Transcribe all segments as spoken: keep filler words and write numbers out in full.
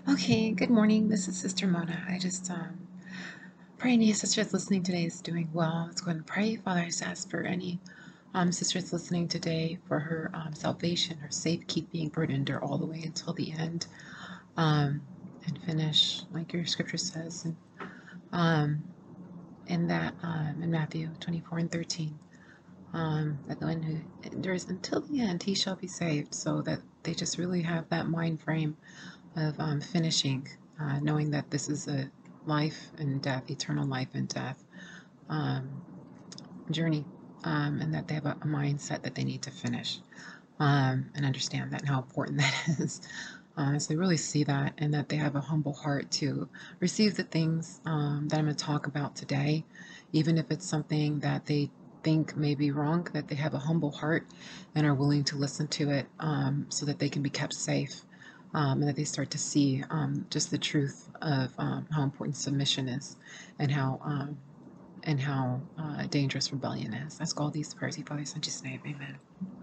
Okay, good morning. This is Sister Mona. I just um pray any sister that's listening today is doing well. Let's go ahead and pray. Father, I just ask for any um sister that's listening today for her um, salvation, her safekeeping, for her to endure all the way until the end, um, and finish like your scripture says, and um in that um in Matthew twenty-four and thirteen. Um, that the one who endures until the end, he shall be saved. So that they just really have that mind frame of um, finishing, uh, knowing that this is a life and death, eternal life and death um, journey, um, and that they have a, a mindset that they need to finish, um, and understand that and how important that is. Uh, so they really see that, and that they have a humble heart to receive the things um, that I'm going to talk about today, even if it's something that they think may be wrong, that they have a humble heart and are willing to listen to it, um, so that they can be kept safe, um, and that they start to see um, just the truth of um, how important submission is, and how um, and how uh, dangerous rebellion is. Ask all these prayers, Father, in Jesus' name, Amen.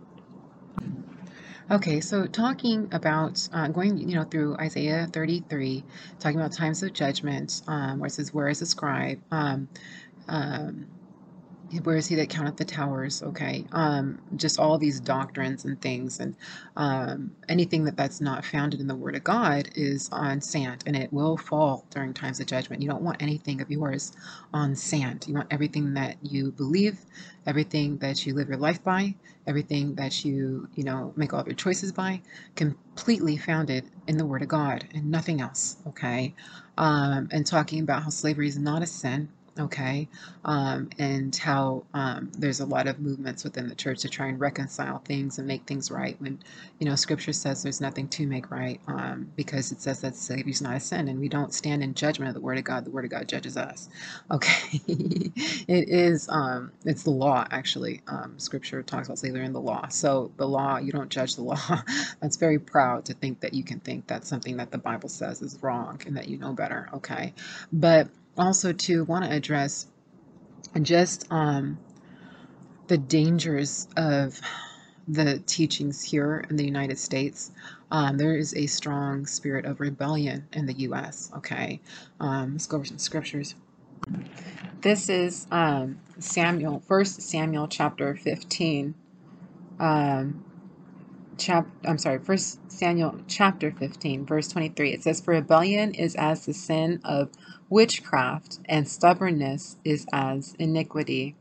Okay, so talking about uh, going, you know, through Isaiah thirty-three, talking about times of judgment, um, where it says, "Where is the scribe? Um, um, where is he that counteth the towers?" Okay, um, just all these doctrines and things, and um, anything that that's not founded in the Word of God is on sand, and it will fall during times of judgment. You don't want anything of yours on sand. You want everything that you believe, everything that you live your life by, everything that you you know make all of your choices by, completely founded in the Word of God and nothing else. Okay, um, and talking about how slavery is not a sin. Okay, um, and how um, there's a lot of movements within the church to try and reconcile things and make things right when, you know, scripture says there's nothing to make right, um, because it says that slavery is not a sin, and we don't stand in judgment of the Word of God. The Word of God judges us. Okay. It is, um, it's the law, actually. Um, scripture talks about slavery in the law. So the law, you don't judge the law. That's very proud to think that you can think that something that the Bible says is wrong and that you know better. Okay. But also to want to address just um, the dangers of the teachings here in the United States. Um, there is a strong spirit of rebellion in the U S. Okay, um, let's go over some scriptures. This is um, Samuel, First Samuel chapter fifteen. Um, chap, I'm sorry, First Samuel chapter fifteen, verse twenty-three. It says, "For rebellion is as the sin of witchcraft, and stubbornness is as iniquity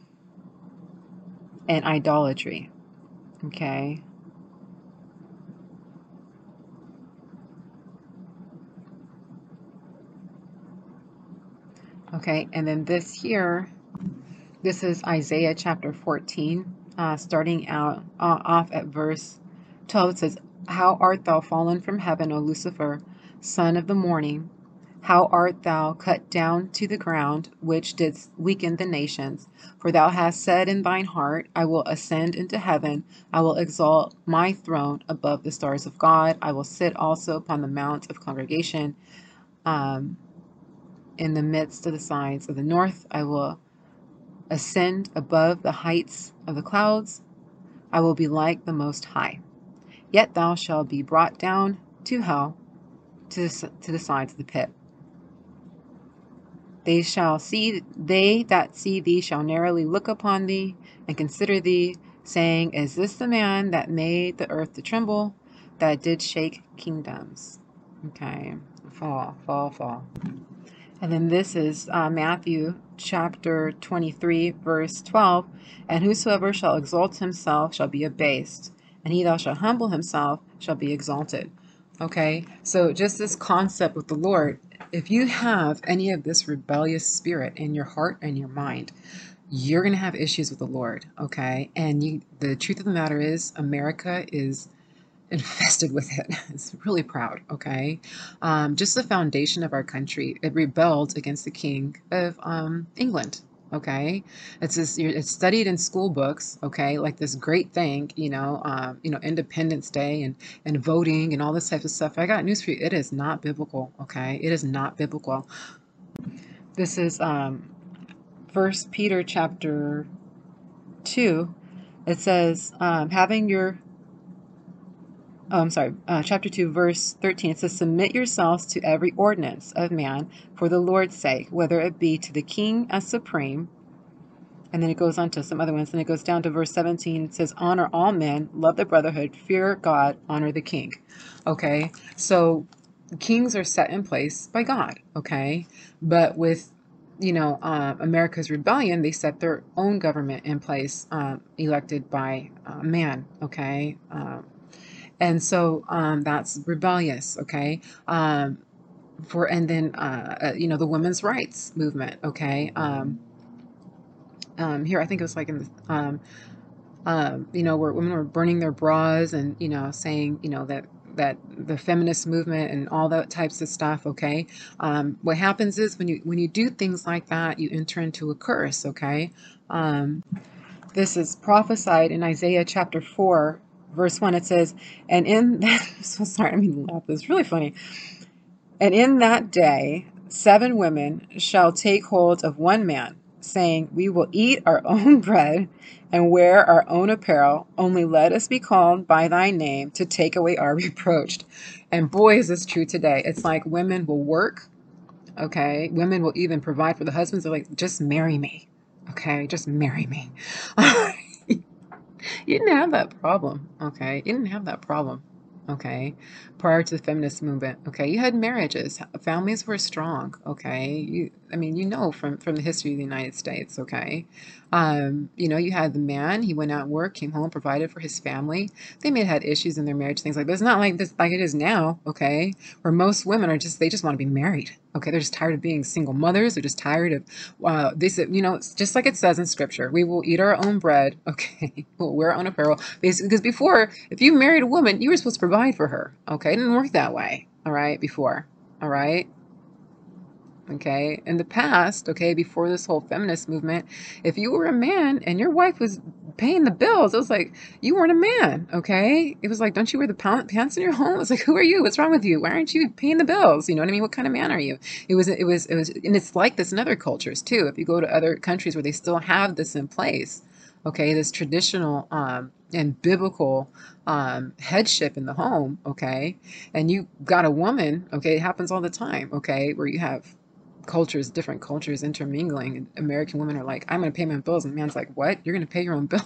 and idolatry." Okay. Okay, and then this here, this is Isaiah chapter fourteen, uh, starting out uh, off at verse twelve. It says, "How art thou fallen from heaven, O Lucifer, son of the morning? How art thou cut down to the ground, which didst weaken the nations? For thou hast said in thine heart, I will ascend into heaven, I will exalt my throne above the stars of God, I will sit also upon the mount of congregation, um, in the midst of the sides of the north. I will ascend above the heights of the clouds. I will be like the Most High. Yet thou shalt be brought down to hell, to the, to the sides of the pit. They shall see, they that see thee shall narrowly look upon thee and consider thee, saying, Is this the man that made the earth to tremble, that did shake kingdoms?" Okay, fall, fall, fall. And then this is uh, Matthew chapter twenty-three, verse twelve. "And whosoever shall exalt himself shall be abased, and he that shall humble himself shall be exalted." Okay, so just this concept with the Lord, if you have any of this rebellious spirit in your heart and your mind, you're going to have issues with the Lord. Okay, and you, the truth of the matter is, America is infested with it. It's really proud, okay? Um, just the foundation of our country, it rebelled against the King of um, England, okay? It's this, it's studied in school books, okay? Like this great thing, you know, um, you know, Independence Day and and voting and all this type of stuff. I got news for you. It is not biblical, okay? It is not biblical. This is um, First Peter chapter two. It says, um, having your oh, I'm sorry, uh, chapter two, verse thirteen, it says, submit yourselves to every ordinance of man for the Lord's sake, whether it be to the king as supreme. And then it goes on to some other ones. Then it goes down to verse seventeen. It says, honor all men, love the brotherhood, fear God, honor the king. Okay, so kings are set in place by God. Okay, but with, you know, uh, America's rebellion, they set their own government in place, um, elected by uh, man. Okay, um, and so um, that's rebellious. Okay, um, for and then uh, uh, you know, the women's rights movement. Okay. Um, um, here I think it was like in the um, um, you know, where women were burning their bras and, you know, saying, you know, that that the feminist movement and all that types of stuff. Okay, um, what happens is when you when you do things like that, you enter into a curse. Okay, um, this is prophesied in Isaiah chapter four, verse one. It says, and in that, so sorry, I mean, laugh. It's really funny. And in that day, seven women shall take hold of one man, saying, we will eat our own bread and wear our own apparel. Only let us be called by thy name to take away our reproach. And boy, is this true today. It's like women will work. Okay. Women will even provide for the husbands. They're like, just marry me. Okay. Just marry me. You didn't have that problem. Okay. You didn't have that problem. Okay, prior to the feminist movement. Okay, you had marriages, families were strong. Okay, you, I mean, you know, from from the history of the United States. Okay, um, you know, you had the man. He went out and worked, came home, provided for his family. They may have had issues in their marriage, things like that. It's not like this, like it is now. Okay, where most women are just they just want to be married. Okay, they're just tired of being single mothers. They're just tired of uh, this. You know, it's just like it says in Scripture, we will eat our own bread. Okay, we'll wear our own apparel. Basically, because before, if you married a woman, you were supposed to provide for her. Okay, it didn't work that way. All right, before. All right. Okay, in the past, okay, before this whole feminist movement, if you were a man and your wife was paying the bills, it was like you weren't a man. Okay, it was like, don't you wear the pants in your home? It's like, who are you? What's wrong with you? Why aren't you paying the bills? You know what I mean? What kind of man are you? It was, it was, it was, and it's like this in other cultures too. If you go to other countries where they still have this in place, okay, this traditional um, and biblical um, headship in the home, okay, and you got a woman, okay, it happens all the time, okay, where you have cultures, different cultures intermingling, and American women are like, I'm going to pay my bills, and the man's like, what? You're going to pay your own bills?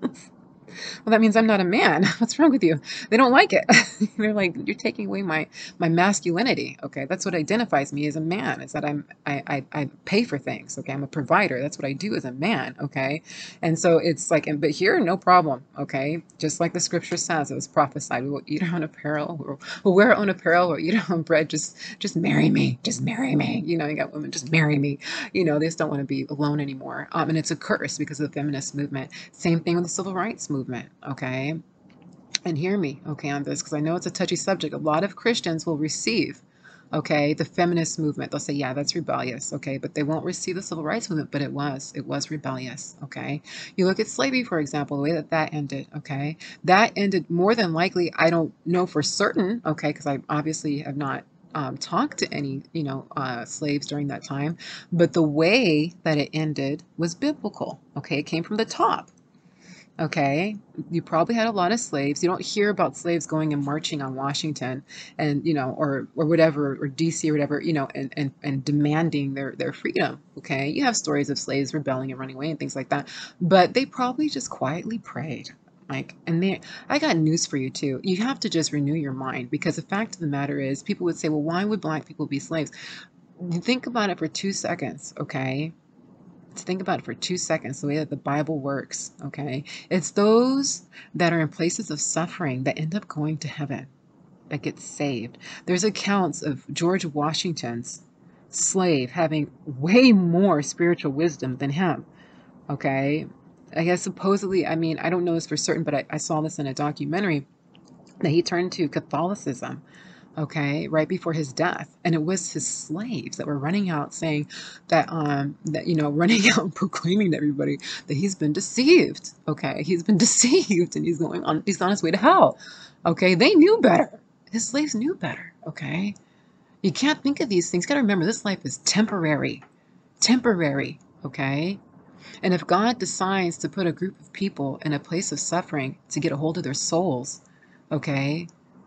Well, that means I'm not a man. What's wrong with you? They don't like it. They're like, you're taking away my my masculinity. Okay, that's what identifies me as a man. Is that I'm I, I I pay for things. Okay, I'm a provider. That's what I do as a man. Okay, and so it's like, and but here, no problem. Okay, just like the scripture says, it was prophesied. We will eat our own apparel. We'll, we'll wear our own apparel. We'll eat our own bread. Just just marry me. Just marry me. You know, you got women. Just marry me. You know, they just don't want to be alone anymore. Um, and it's a curse because of the feminist movement. Same thing with the civil rights movement. Okay, and hear me, okay, on this, because I know it's a touchy subject. A lot of Christians will receive, okay, the feminist movement. They'll say, yeah, that's rebellious, okay, but they won't receive the civil rights movement. But it was, it was rebellious, okay. You look at slavery, for example, the way that that ended, okay, that ended more than likely. I don't know for certain, okay, because I obviously have not um, talked to any, you know, uh, slaves during that time, but the way that it ended was biblical, okay. It came from the top. Okay, you probably had a lot of slaves. You don't hear about slaves going and marching on Washington and, you know, or or whatever, or D C or whatever, you know, and, and, and demanding their, their freedom. Okay, you have stories of slaves rebelling and running away and things like that, but they probably just quietly prayed. Like, and they, I got news for you too. You have to just renew your mind, because the fact of the matter is, people would say, well, why would black people be slaves? Think about it for two seconds, okay? To think about it for two seconds, the way that the Bible works, okay? It's those that are in places of suffering that end up going to heaven, that get saved. There's accounts of George Washington's slave having way more spiritual wisdom than him, okay? I guess supposedly, I mean, I don't know this for certain, but I, I saw this in a documentary, that he turned to Catholicism, okay, right before his death. And it was his slaves that were running out saying that, um, that, you know, running out and proclaiming to everybody that he's been deceived, okay? He's been deceived and he's going on, he's on his way to hell, okay? They knew better. His slaves knew better, okay? You can't think of these things. You got to remember, this life is temporary, temporary, okay? And if God decides to put a group of people in a place of suffering to get a hold of their souls, okay,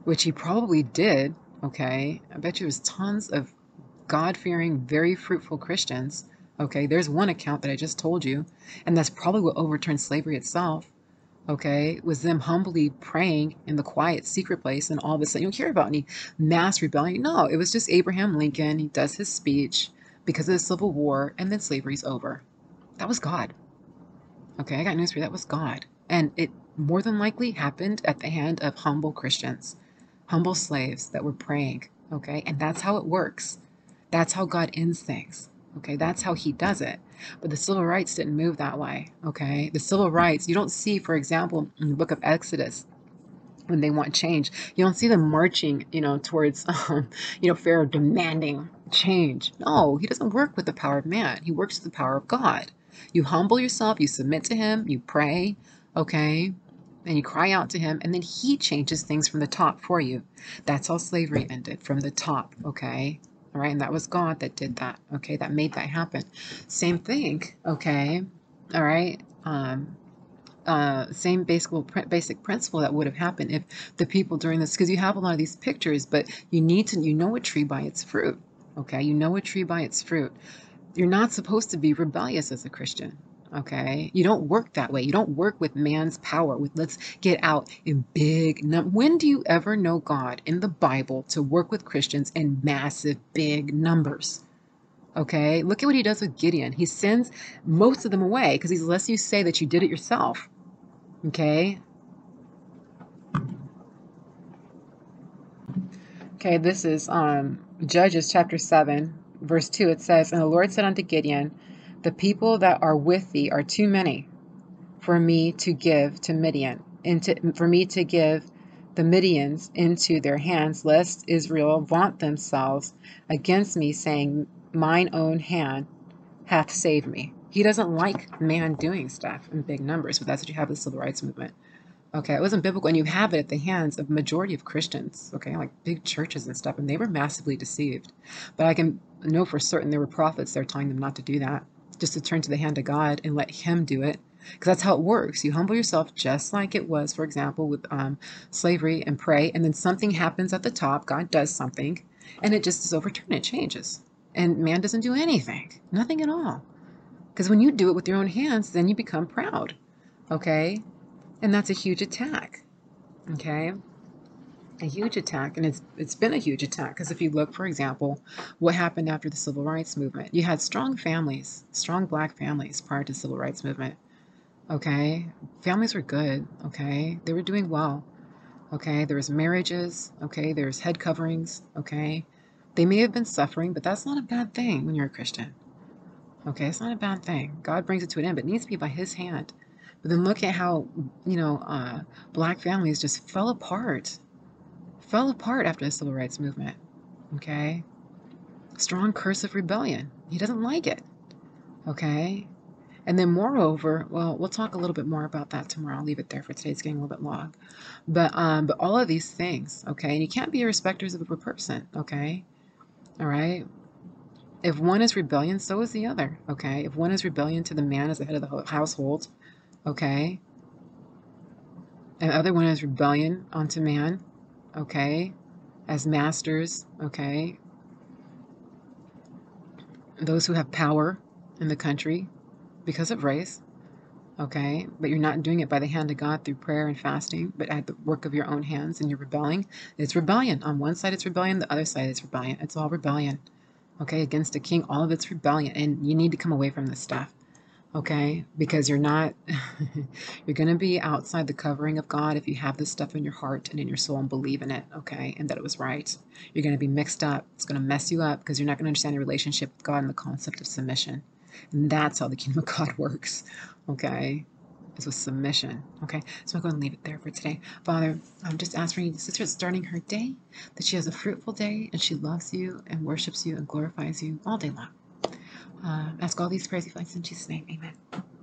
which he probably did, okay? I bet you there's tons of God-fearing, very fruitful Christians, okay? There's one account that I just told you, and that's probably what overturned slavery itself, okay? Was them humbly praying in the quiet, secret place, and all of a sudden, you don't hear about any mass rebellion. No, it was just Abraham Lincoln. He does his speech because of the Civil War, and then slavery's over. That was God. Okay, I got news for you. That was God. And it more than likely happened at the hand of humble Christians, humble slaves that were praying. Okay, and that's how it works. That's how God ends things. Okay, that's how he does it. But the civil rights didn't move that way. Okay, the civil rights, you don't see, for example, in the book of Exodus, when they want change, you don't see them marching, you know, towards, um, you know, Pharaoh demanding change. No, he doesn't work with the power of man. He works with the power of God. You humble yourself, you submit to him, you pray, okay, and you cry out to him, and then he changes things from the top for you. That's how slavery ended, from the top, okay? All right, and that was God that did that, okay, that made that happen. Same thing, okay, all right, um, uh, same basic basic principle that would have happened if the people during this, because you have a lot of these pictures, but you need to, you know a tree by its fruit, okay? You know a tree by its fruit. You're not supposed to be rebellious as a Christian, okay? You don't work that way. You don't work with man's power, with let's get out in big num- When do you ever know God in the Bible to work with Christians in massive, big numbers? Okay, look at what he does with Gideon. He sends most of them away because he's lets you say that you did it yourself. Okay. Okay, this is um Judges chapter seven, verse two. It says, "And the Lord said unto Gideon, the people that are with thee are too many for me to give to Midian, into for me to give the Midians into their hands, lest Israel vaunt themselves against me, saying, mine own hand hath saved me." He doesn't like man doing stuff in big numbers, but that's what you have with the civil rights movement. Okay, it wasn't biblical, and you have it at the hands of majority of Christians, okay, like big churches and stuff, and they were massively deceived. But I can know for certain there were prophets there telling them not to do that, just to turn to the hand of God and let him do it, because that's how it works. You humble yourself just like it was, for example, with um, slavery, and pray, and then something happens at the top, God does something, and it just is overturned, it changes. And man doesn't do anything, nothing at all. Because when you do it with your own hands, then you become proud, okay? And that's a huge attack, okay? A huge attack, and it's it's been a huge attack because if you look, for example, what happened after the civil rights movement, you had strong families, strong black families prior to the civil rights movement, okay? Families were good, okay? They were doing well, okay? There was marriages, okay? There was head coverings, okay? They may have been suffering, but that's not a bad thing when you're a Christian, okay? It's not a bad thing. God brings it to an end, but it needs to be by his hand. But then look at how, you know, uh, black families just fell apart, fell apart after the civil rights movement, okay? Strong curse of rebellion. He doesn't like it, okay? And then moreover, well, we'll talk a little bit more about that tomorrow. I'll leave it there for today. It's getting a little bit long. But, um, but all of these things, okay? And you can't be a respecters of a person, okay? All right? If one is rebellion, so is the other, okay? If one is rebellion to the man as the head of the household, okay? And the other one is rebellion unto man, okay? As masters, okay? Those who have power in the country because of race, okay? But you're not doing it by the hand of God through prayer and fasting, but at the work of your own hands, and you're rebelling. It's rebellion. On one side it's rebellion, the other side is rebellion. It's all rebellion, okay? Against a king, all of it's rebellion, and you need to come away from this stuff, okay? Because you're not, you're going to be outside the covering of God if you have this stuff in your heart and in your soul and believe in it, okay? And that it was right. You're going to be mixed up. It's going to mess you up because you're not going to understand your relationship with God and the concept of submission. And that's how the kingdom of God works, okay? It's with submission, okay? So I'm going to leave it there for today. Father, I'm just asking you, sister is starting her day, that she has a fruitful day and she loves you and worships you and glorifies you all day long. Uh, ask all these prayers, in Jesus' name, amen.